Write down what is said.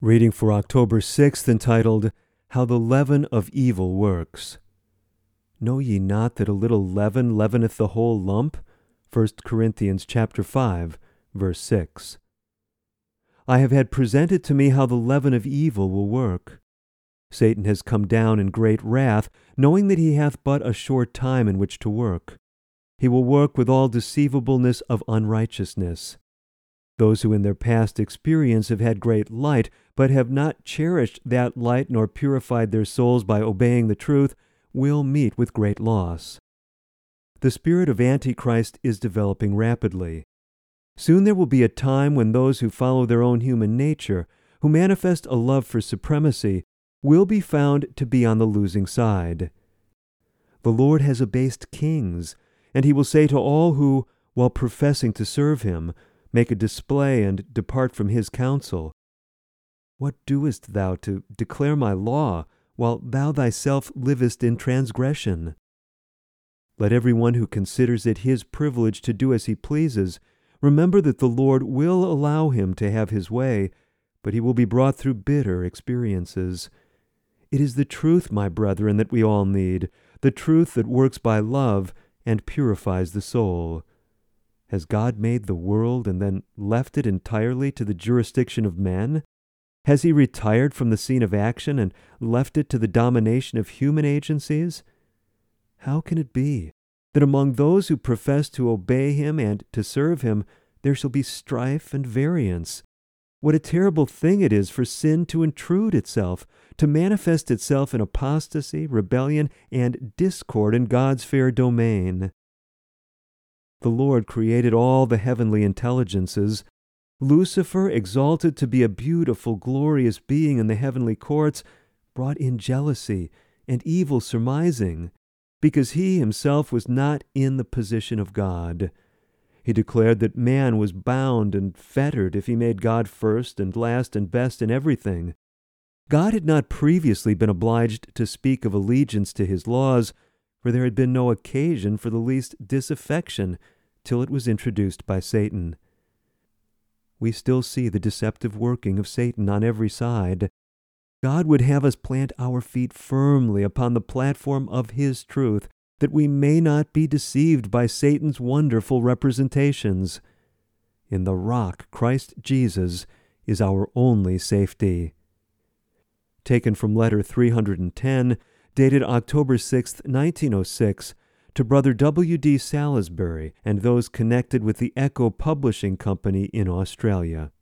Reading for October 6th, entitled, How the Leaven of Evil Works. Know ye not that a little leaven leaveneth the whole lump? 1 Corinthians chapter 5, verse 6. I have had presented to me how the leaven of evil will work. Satan has come down in great wrath, knowing that he hath but a short time in which to work. He will work with all deceivableness of unrighteousness. Those who in their past experience have had great light, but have not cherished that light nor purified their souls by obeying the truth, will meet with great loss. The spirit of Antichrist is developing rapidly. Soon there will be a time when those who follow their own human nature, who manifest a love for supremacy, will be found to be on the losing side. The Lord has abased kings, and he will say to all who, while professing to serve him, make a display and depart from his counsel, What doest thou to declare my law, while thou thyself livest in transgression? Let every one who considers it his privilege to do as he pleases remember that the Lord will allow him to have his way, but he will be brought through bitter experiences. It is the truth, my brethren, that we all need, the truth that works by love and purifies the soul. Has God made the world and then left it entirely to the jurisdiction of men? Has he retired from the scene of action and left it to the domination of human agencies? How can it be that among those who profess to obey him and to serve him there shall be strife and variance? What a terrible thing it is for sin to intrude itself, to manifest itself in apostasy, rebellion, and discord in God's fair domain. The Lord created all the heavenly intelligences. Lucifer, exalted to be a beautiful, glorious being in the heavenly courts, brought in jealousy and evil surmising, because he himself was not in the position of God. He declared that man was bound and fettered if he made God first and last and best in everything. God had not previously been obliged to speak of allegiance to his laws, for there had been no occasion for the least disaffection till it was introduced by Satan. We still see the deceptive working of Satan on every side. God would have us plant our feet firmly upon the platform of his truth, that we may not be deceived by Satan's wonderful representations. In the rock, Christ Jesus, is our only safety. Taken from letter 310, dated October 6, 1906, to Brother W. D. Salisbury and those connected with the Echo Publishing Company in Australia.